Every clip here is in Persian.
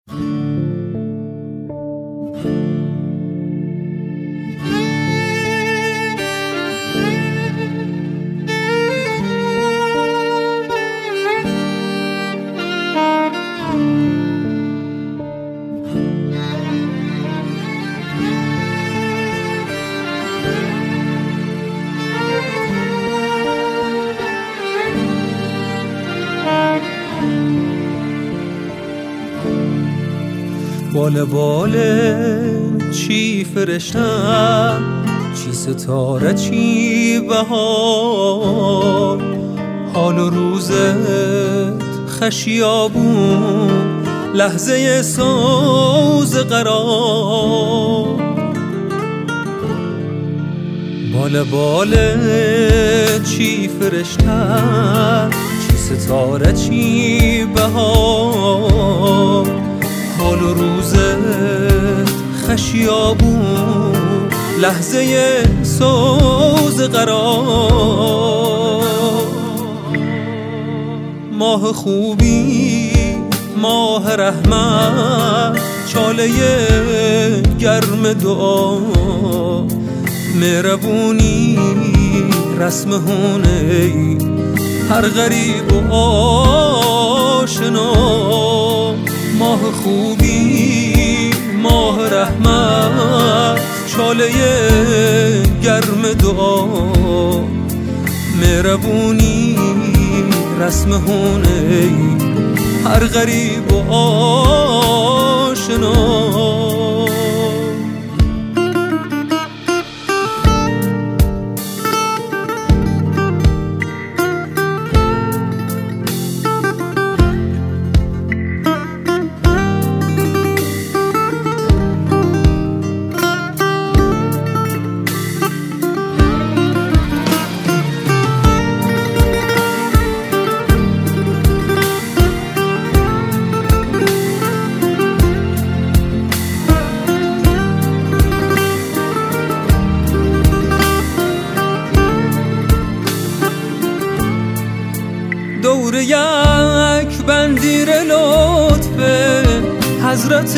بال بال چی فرشتم، چی ستاره چی بهار، حال و روزت خشیابون، لحظه سوز قرار. بال بال چی فرشتم، چی ستاره چی بهار، حال و روزت خشیابون، لحظه سوز قرار. ماه خوبی ماه رحمت، چاله گرم دعا، مهربونی رسم هونه هر غریب و آشنا. ماه خوبی ماه رحمت، چاله گرم دعا، مهربونی رسم هونه هر غریب و آشنا. دور یک بندیر لطف حضرت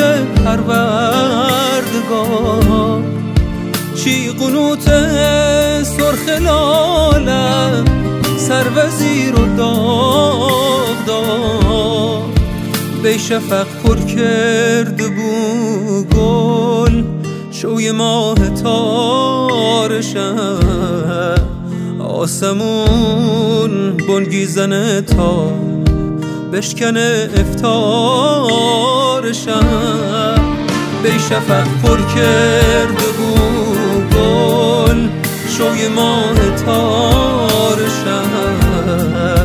پروردگار، چی قنوت سرخ لالم سر وزیر و داغدار. بی شفق پر کرده بو گل، شوی ماه تارشم، آسمون بنگیزن تا بشکنه افتارشم. بی شفق پر کرده بو گل، شوی ماه تارشم،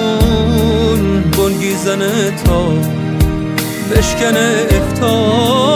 آسمون بنگیزن تا بشکنه افتارشم.